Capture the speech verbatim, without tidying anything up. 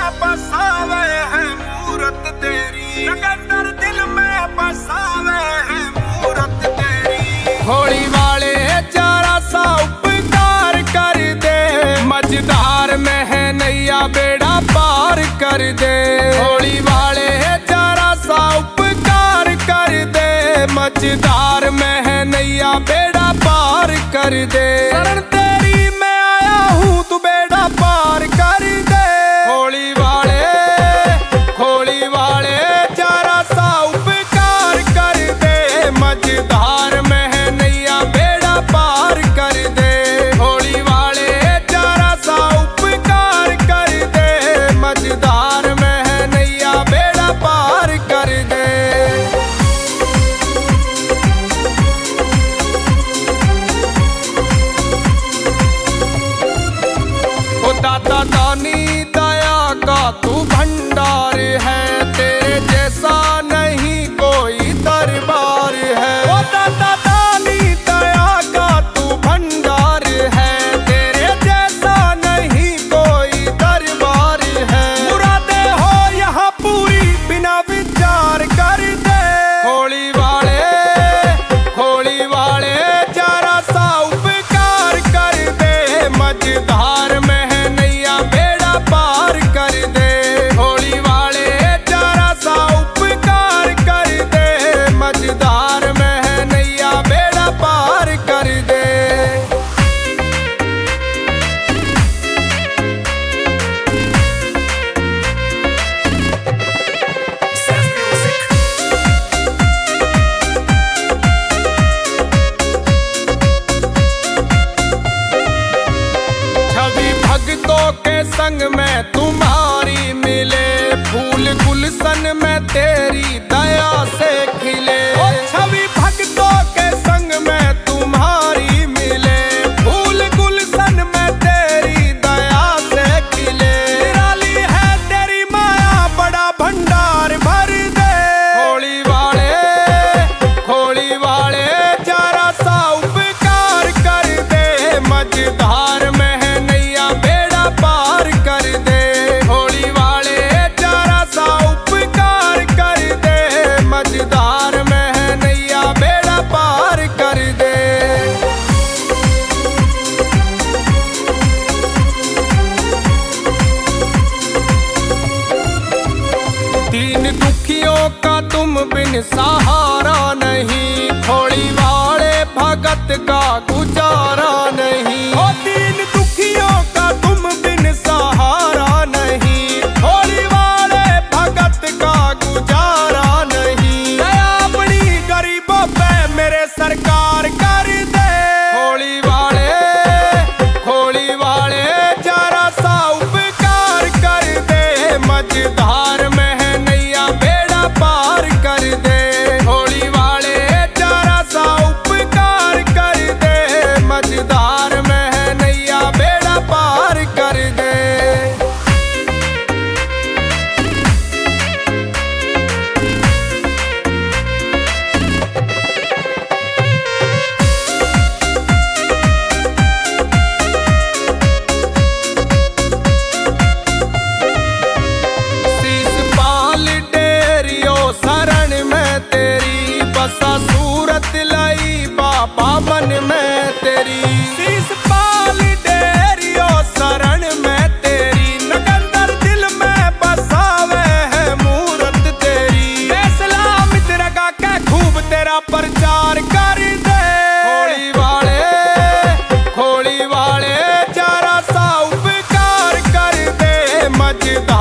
में बसावे है मूरत तेरी, नगंदर दिल में बसावे है मूरत तेरी। होली वाले जरा सा उपकार कर दे, मझधार में है नैया बेड़ा पार कर दे। होली वाले जरा सा उपकार कर दे, मझधार में है नैया बेड़ा पार कर दे। शरण तेरी मैं आया हूँ, तू बेड़ा पार कर दे। होली वाले होली वाले जरा सा उपकार कर दे, मझधार में है नैया बेड़ा पार कर दे। होली वाले जरा सा उपकार कर दे, मझधार में है नैया बेड़ा पार कर दे। दाता दानी दया का तू भंडार है, तेरे जैसा नहीं कोई दरबार है। ओ दाता दानी दया का तू भंडार है, तेरे जैसा नहीं कोई दरबार है। मुरादे हो यहाँ पूरी बिना विचार कर दे। होली वाले होली वाले जरा सा उपकार कर दे, मझधार में मझधार में है नैया बेड़ा पार कर दे। छवि भक्तों के संग में तुम्हारी मिले, फूल गुलशन में तेरी दया से खिले। छवि भक्तों के संग में तुम्हारी मिले, फूल गुलशन में तेरी दया से खिले। निराली है तेरी माया, बड़ा भंडार भर दे। होली वाले होली वाले जरा सा उपकार कर दे, मझधार में है नैया बेड़ा पार कर दे। होली वाले जरा सा उपकार कर दे, मझधार में है नैया बेड़ा पार कर दे। दीन दुखियों का तुम बिन सहारा नहीं, होली वाले भगत का गुजारा नहीं। ओ दीन दुखियों का तुम बिन सहारा नहीं, होली वाले भगत का गुजारा नहीं। दया अपनी गरीबों पे मेरे सरकार कर दे। होली वाले होली वाले जरा सा उपकार कर दे, मझधार में है नैया बेड़ा पार कर दे। होली वाले जरा सा उपकार कर दे, मझधार में है नैया बेड़ा पार कर दे। शीश पाल डेरियो शरण में तेरी, बसा सूरत लाई बाबा मन में तेरी। शीश पाल डेरियो शरण में तेरी, नगंदर दिल में बसावे है मूरत तेरी। फैसला मित्र का के खूब तेरा प्रचार कर दे। होली वाले होली वाले जरा सा उपकार कर दे, मझधार